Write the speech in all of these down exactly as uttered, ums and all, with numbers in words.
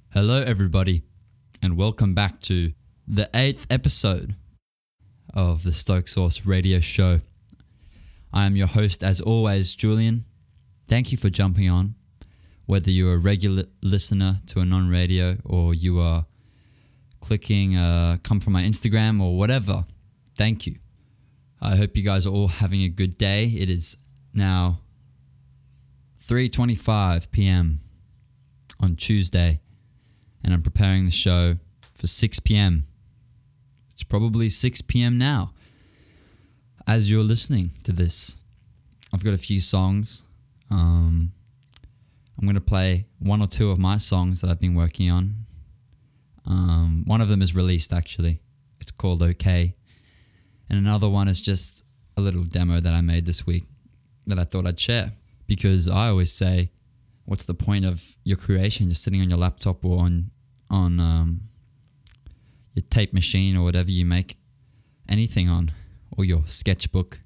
Hello, everybody, and welcome back to the eighth episode of the Stoke Source Radio Show. I am your host, as always, Julian. Thank you for jumping on. Whether you're a regular listener to a non-radio or you are clicking uh, come from my Instagram or whatever, thank you. I hope you guys are all having a good day. It is now three twenty-five p.m. on Tuesday, and I'm preparing the show for six p.m. It's probably six p.m. now as you're listening to this. I've got a few songs. Um, I'm going to play one or two of my songs that I've been working on. Um, one of them is released, actually. It's called Okay. And another one is just a little demo that I made this week that I thought I'd share. Because I always say, what's the point of your creation just sitting on your laptop or on on um, your tape machine or whatever you make anything on, or your sketchbook?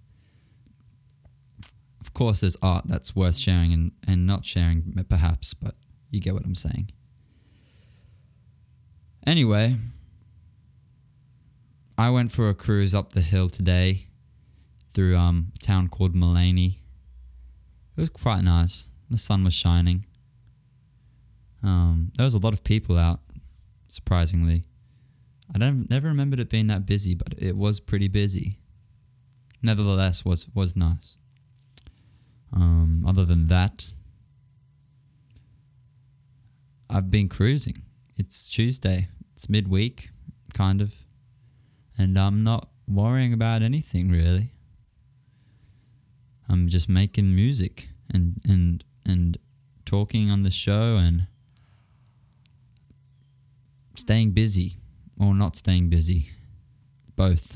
Of course, there's art that's worth sharing and, and not sharing, perhaps, but you get what I'm saying. Anyway, I went for a cruise up the hill today through um, a town called Mullaney. It was quite nice. The sun was shining. Um, there was a lot of people out, surprisingly. I don't never remembered it being that busy, but it was pretty busy. Nevertheless, was was nice. Um, other than that, I've been cruising. It's Tuesday. It's midweek, kind of. And I'm not worrying about anything, really. I'm just making music and and and talking on the show and staying busy or not staying busy. Both.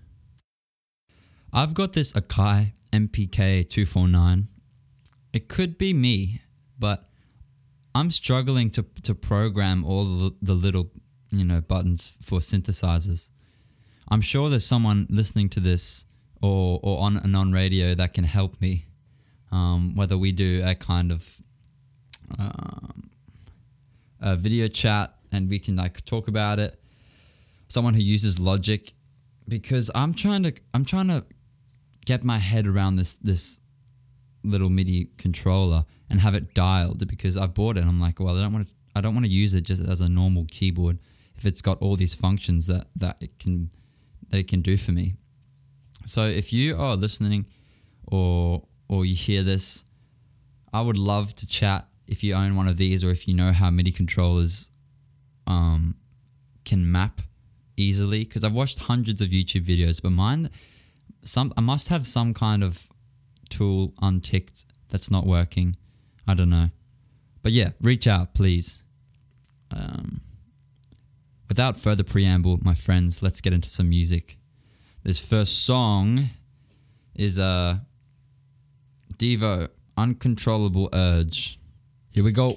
I've got this Akai M P K two forty-nine. It could be me, but I'm struggling to to program all the, the little, you know, buttons for synthesizers. I'm sure there's someone listening to this or or on and on radio that can help me. Um, whether we do a kind of um, a video chat and we can like talk about it. Someone who uses Logic, because I'm trying to I'm trying to get my head around this this little MIDI controller and have it dialed, because I bought it and I'm like, well, I don't want to I don't want to use it just as a normal keyboard if it's got all these functions that that it can that it can do for me. So if you are listening or or you hear this, I would love to chat if you own one of these, or if you know how MIDI controllers um, can map easily. Because I've watched hundreds of YouTube videos, but mine, some I must have some kind of tool unticked that's not working. I don't know. But yeah, reach out, please. Um, without further preamble, my friends, let's get into some music. This first song is uh, Devo, Uncontrollable Urge. Here we go.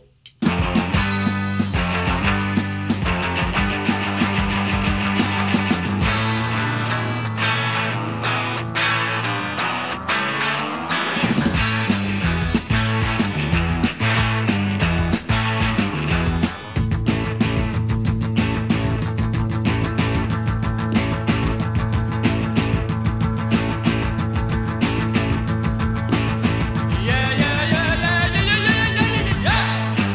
Yeah, yeah, yeah, yeah, yeah, yeah, yeah, yeah, yeah.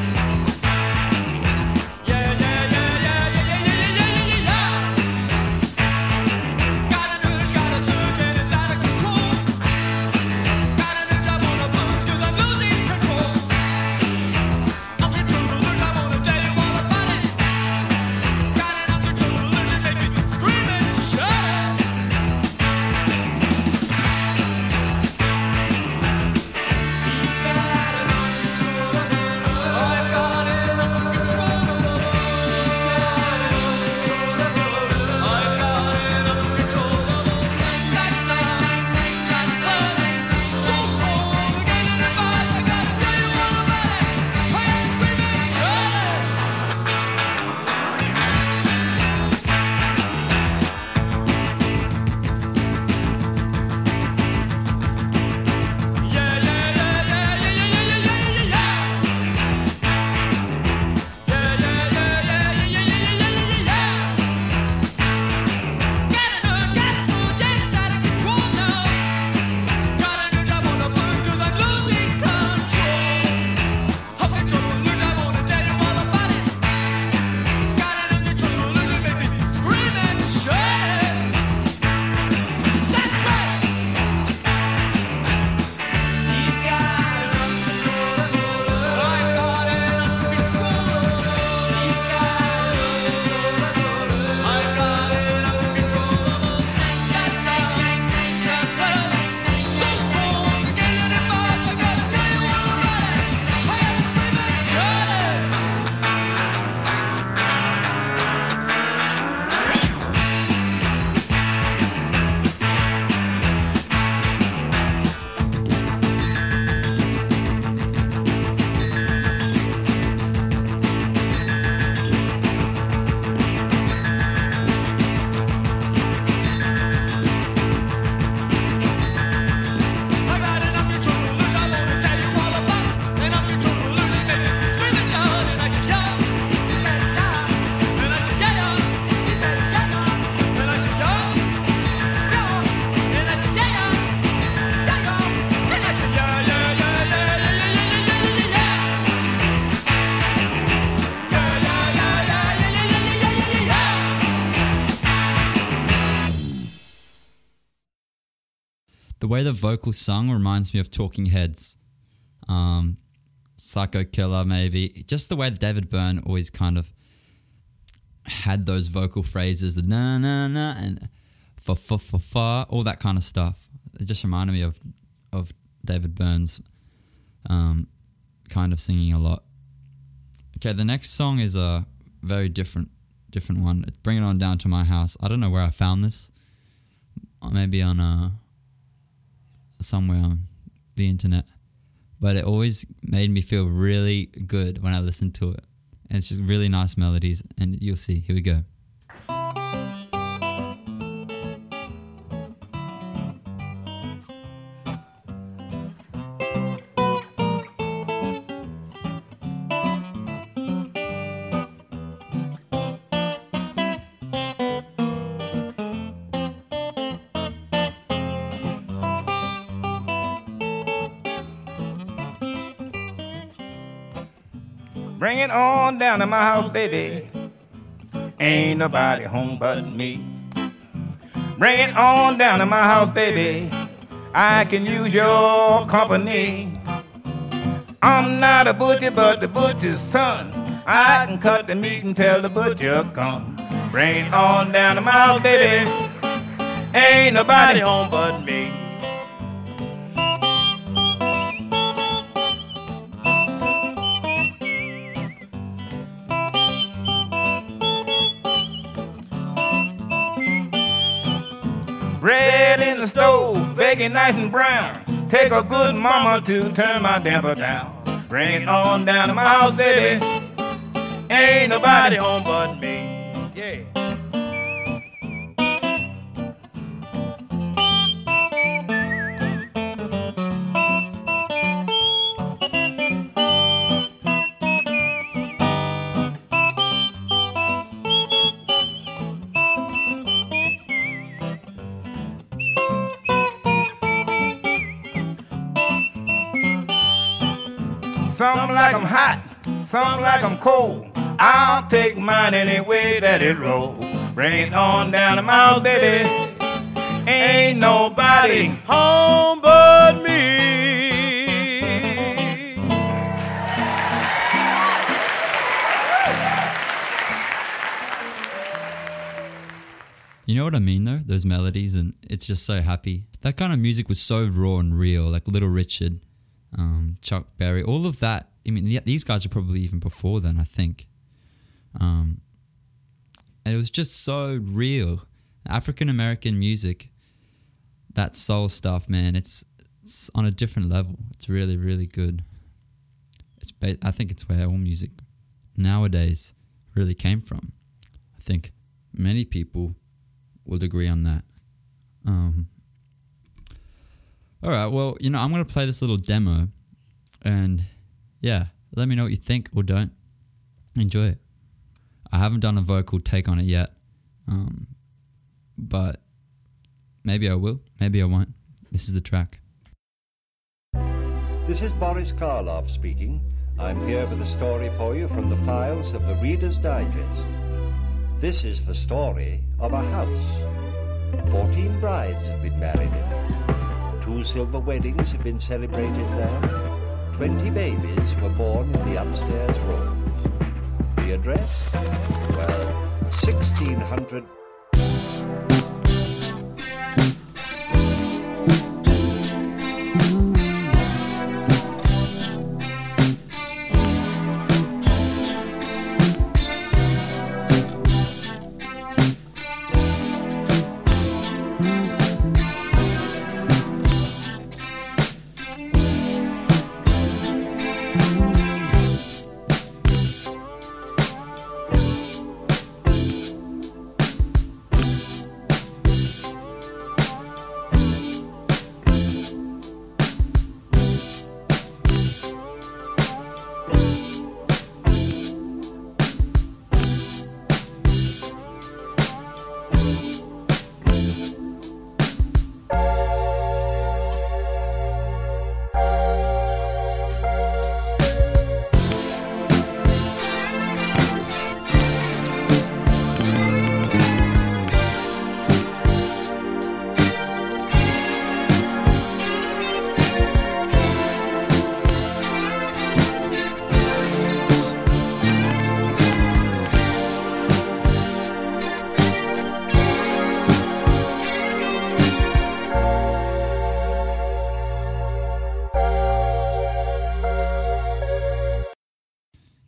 the way the vocal sung reminds me of Talking Heads, um, Psycho Killer maybe. Just the way that David Byrne always kind of had those vocal phrases, the na na na and fa fa fa fa, all that kind of stuff. It just reminded me of of David Byrne's um, kind of singing a lot. Okay, the next song is a very different different one. Bring It On Down to My House. I don't know where I found this. Maybe on uh, somewhere on the internet. But it always made me feel really good when I listened to it. And it's just really nice melodies, and you'll see. Here we go. Bring it on down to my house, baby. Ain't nobody home but me. Bring it on down to my house, baby. I can use your company. I'm not a butcher, but the butcher's son. I can cut the meat until the butcher come. Bring it on down to my house, baby. Ain't nobody home but me. Bread in the stove, baking nice and brown. Take a good mama to turn my damper down. Bring it on down to my house, baby. Ain't nobody home but me. Yeah. Some like I'm hot, some like I'm cold. I'll take mine any way that it rolls. Bring it on down to my house, baby. Ain't nobody home but me. You know what I mean though? Those melodies, and it's just so happy. That kind of music was so raw and real, like Little Richard. Um, Chuck Berry, all of that. I mean, yeah, these guys are probably even before then, I think. Um, and it was just so real. African American music, that soul stuff, man. It's it's on a different level. It's really, really good. It's ba- I think it's where all music nowadays really came from. I think many people would agree on that. Um, All right, well, you know, I'm going to play this little demo, and yeah, let me know what you think or don't. Enjoy it. I haven't done a vocal take on it yet, um, but maybe I will, maybe I won't. This is the track. This is Boris Karloff speaking. I'm here with a story for you from the files of the Reader's Digest. This is the story of a house. Fourteen brides have been married in it. Two silver weddings have been celebrated there. Twenty babies were born in the upstairs rooms. The address? Well, sixteen hundred...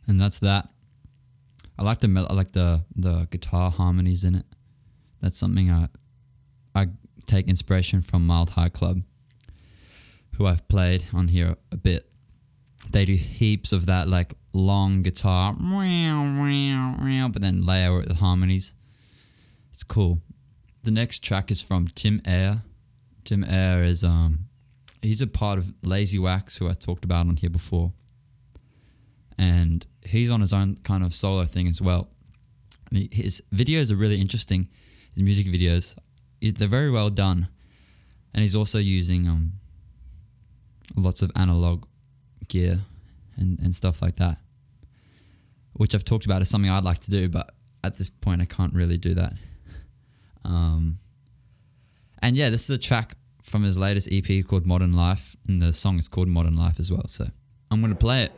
And that's that. I like the mel- I like the the guitar harmonies in it. That's something I I take inspiration from Mild High Club, who I've played on here a bit. They do heaps of that like long guitar, but then layer it with harmonies. It's cool. The next track is from Tim Ayer. Tim Ayer is um he's a part of Lazy Wax, who I talked about on here before. And he's on his own kind of solo thing as well. And he, his videos are really interesting. His music videos, they're very well done. And he's also using um lots of analog gear and, and stuff like that, which I've talked about as something I'd like to do, but at this point I can't really do that. Um, and yeah, this is a track from his latest E P called Modern Life, and the song is called Modern Life as well, so I'm going to play it.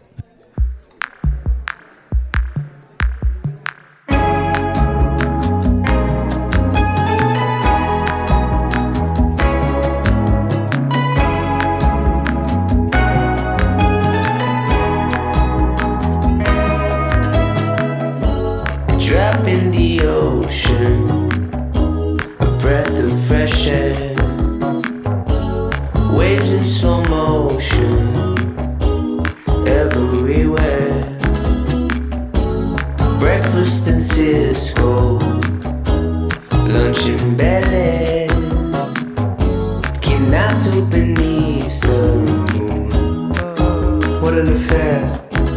Drop in the ocean, a breath of fresh air, waves in slow motion, everywhere. Breakfast in Cisco, lunch in Bel-Air, Kinato beneath the moon. What an affair.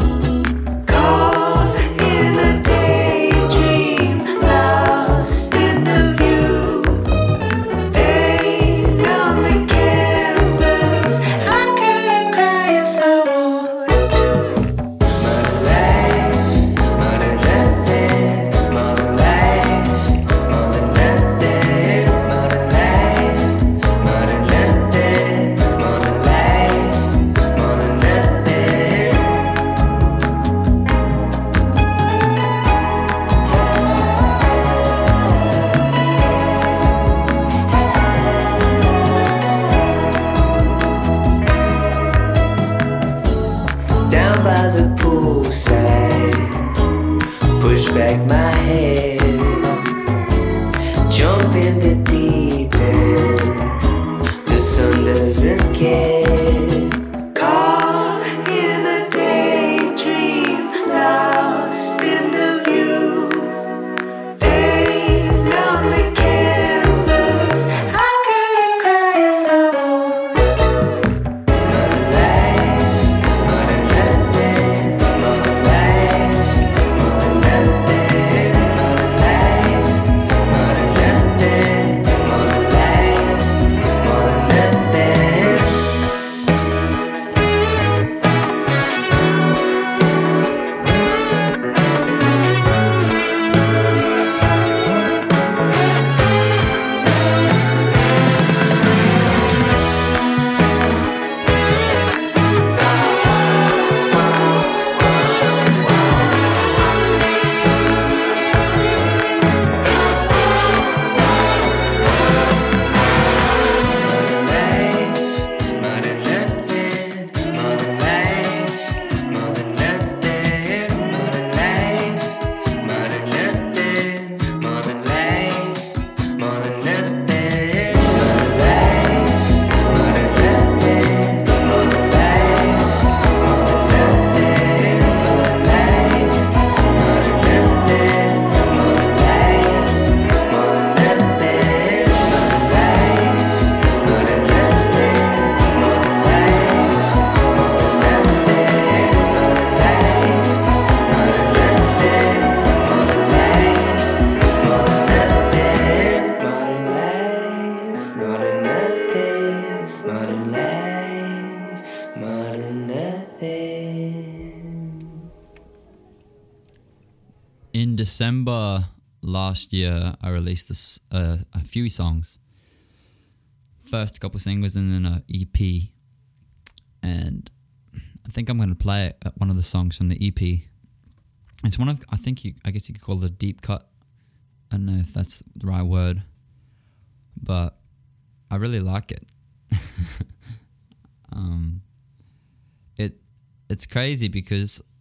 Back my head, jump in the deep end, the sun doesn't care. Caught in a daydream, lost in the view, paint on the canvas, I couldn't cry if I wanted to. Modern life, modern nothing, modern life, modern nothing. In December last year, I released a, s- uh, a few songs. First a couple singles and then an E P. And I think I'm going to play one of the songs from the E P. It's one of, I think you, I guess you could call it a deep cut. I don't know if that's the right word, but I really like it. um, it it's crazy because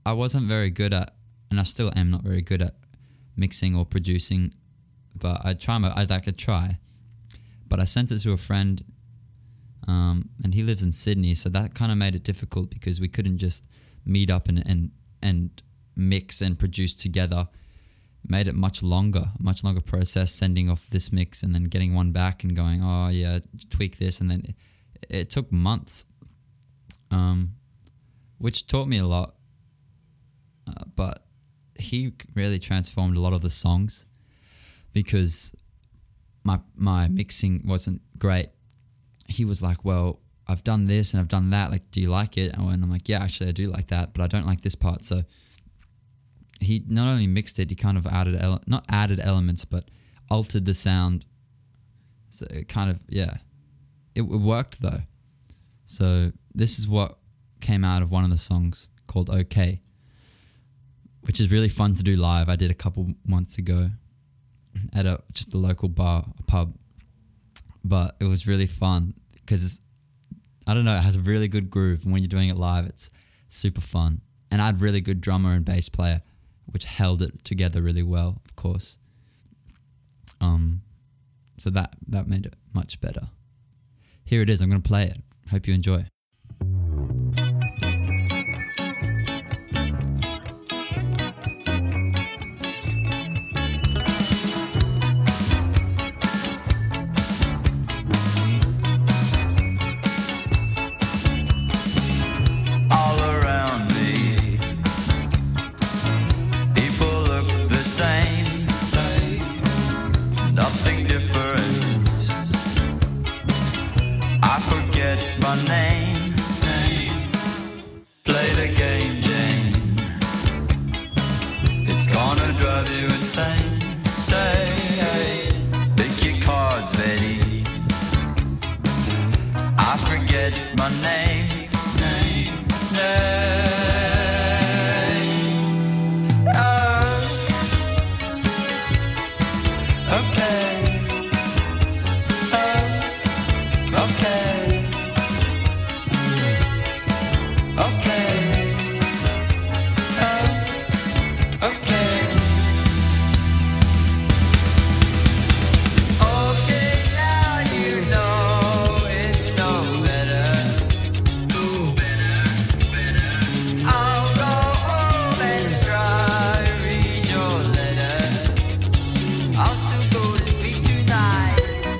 I wasn't very good at, and I still am not very good at mixing or producing, but I try my, I like I try. But I sent it to a friend, um, and he lives in Sydney, so that kind of made it difficult because we couldn't just meet up and and and mix and produce together. It made it much longer, much longer process sending off this mix and then getting one back and going, oh yeah, tweak this, and then it, it took months, um, which taught me a lot. Uh, but he really transformed a lot of the songs because my my mixing wasn't great. He was like, well, I've done this and I've done that. Like, do you like it? And I'm like, yeah, actually I do like that, but I don't like this part. So he not only mixed it, he kind of added, ele- not added elements, but altered the sound. So it kind of, yeah, it, it worked though. So this is what came out of one of the songs called OK, which is really fun to do live. I did a couple months ago at a just a local bar, a pub. But it was really fun because, I don't know, it has a really good groove. And when you're doing it live, it's super fun. And I had really good drummer and bass player, which held it together really well, of course. Um, so that, that made it much better. Here it is. I'm going to play it. Hope you enjoy. Name, name, play the game, Jane. It's gonna drive you insane. Say, pick your cards, Betty. I forget my name, name, name. Oh, okay. Oh, okay. Okay, oh, okay. Okay, now you know it's no better. No better, better. I'll go home and try, read your letter. I'll still go to sleep tonight.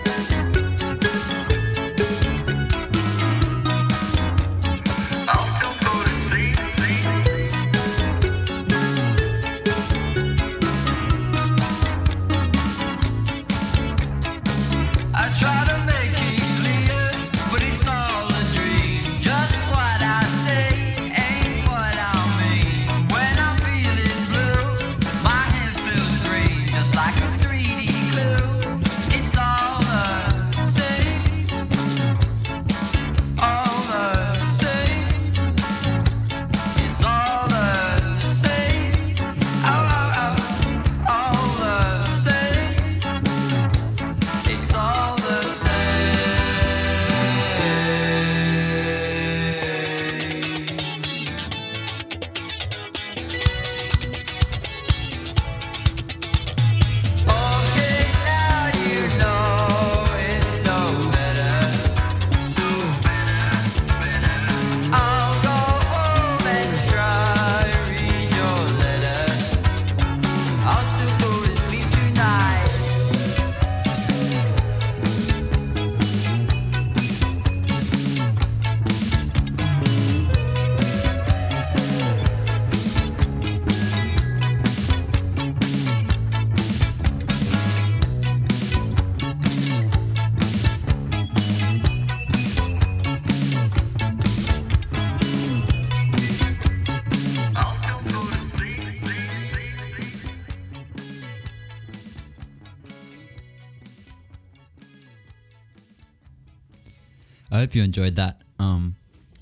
I hope you enjoyed that. Um,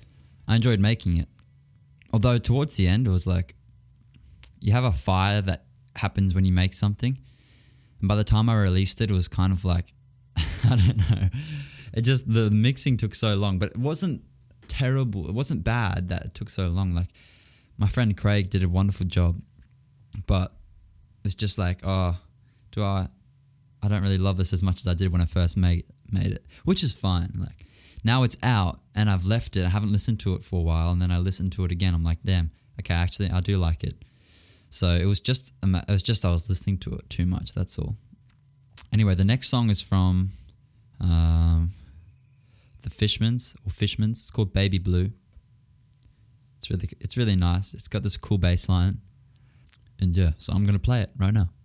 I enjoyed making it. Although towards the end, it was like, you have a fire that happens when you make something. And by the time I released it, it was kind of like, I don't know. It just, the mixing took so long, but it wasn't terrible. It wasn't bad that it took so long. Like, my friend Craig did a wonderful job, but it's just like, oh, do I? I don't really love this as much as I did when I first made made it, which is fine. Like now it's out and I've left it. I haven't listened to it for a while, and then I listened to it again. I'm like, damn, okay, actually I do like it. So it was just it was just I was listening to it too much. That's all. Anyway, the next song is from um, the Fishmans or Fishmans. It's called Baby Blue. It's really it's really nice. It's got this cool bass line, and yeah, so I'm gonna play it right now.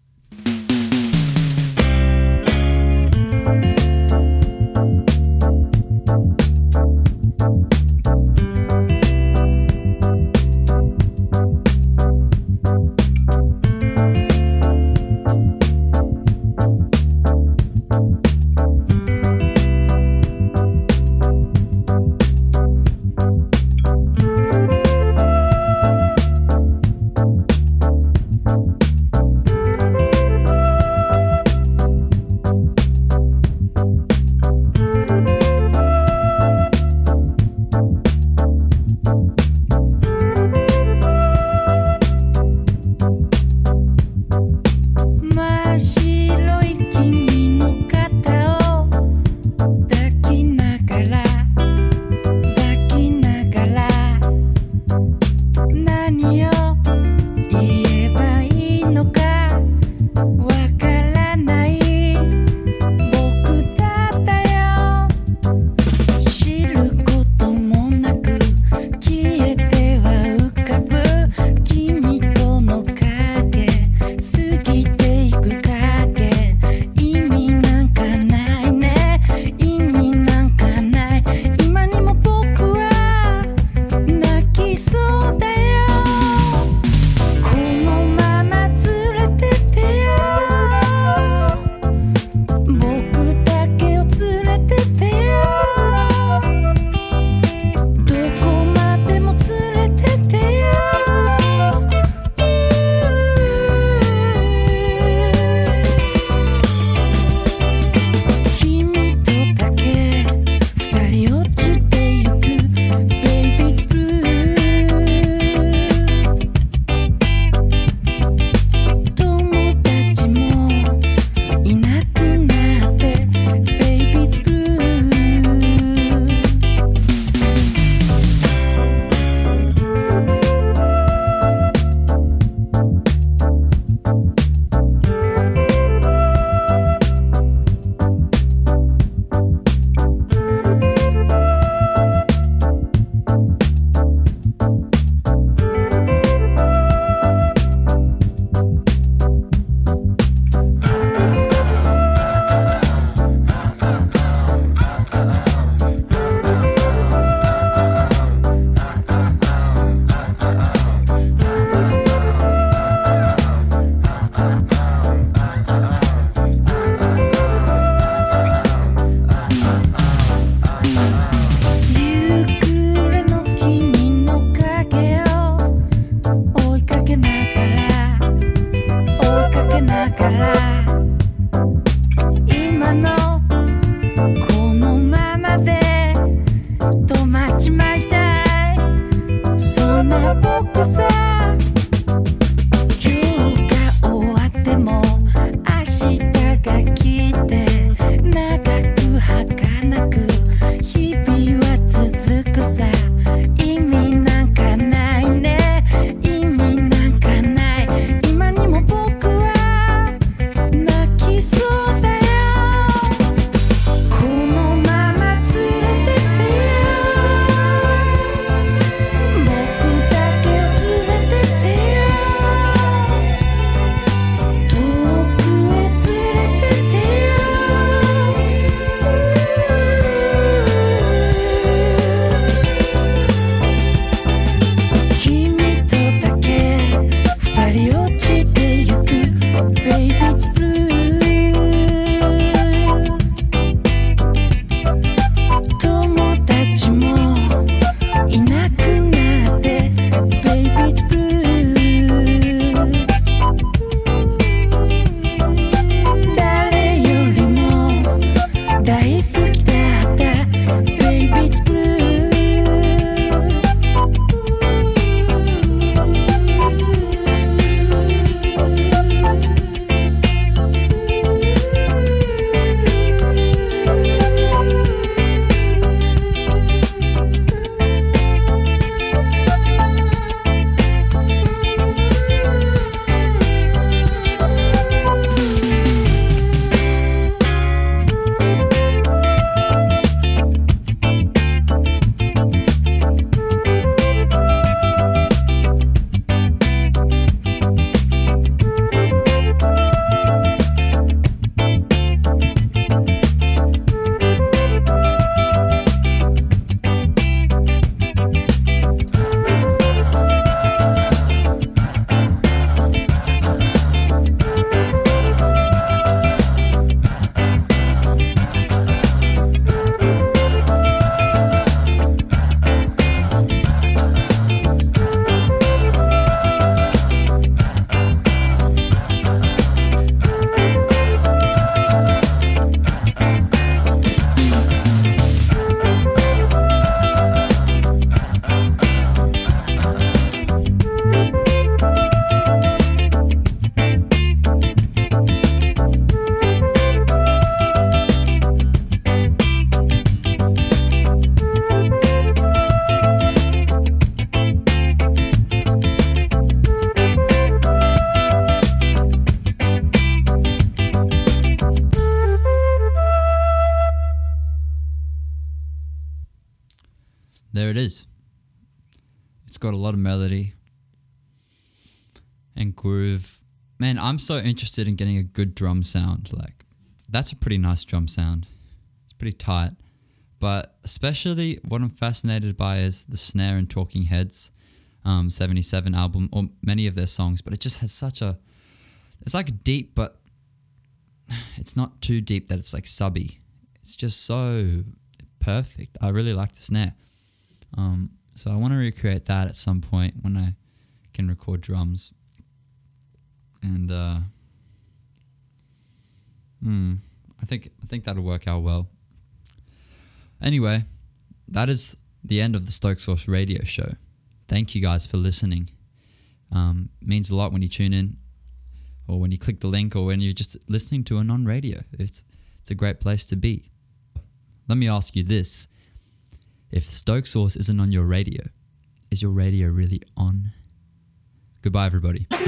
is. It's got a lot of melody and groove. Man, I'm so interested in getting a good drum sound. Like, that's a pretty nice drum sound. It's pretty tight. But especially what I'm fascinated by is the snare in Talking Heads um, seventy-seven album, or many of their songs. But it just has such a... It's like deep, but it's not too deep that it's like subby. It's just so perfect. I really like the snare. Um, so I want to recreate that at some point when I can record drums. And uh, hmm, I think I think that'll work out well. Anyway, that is the end of the Stoke Source radio show. Thank you guys for listening. Um, it means a lot when you tune in, or when you click the link, or when you're just listening to a non-radio. It's it's a great place to be. Let me ask you this: if Stoke Source isn't on your radio, is your radio really on? Goodbye, everybody.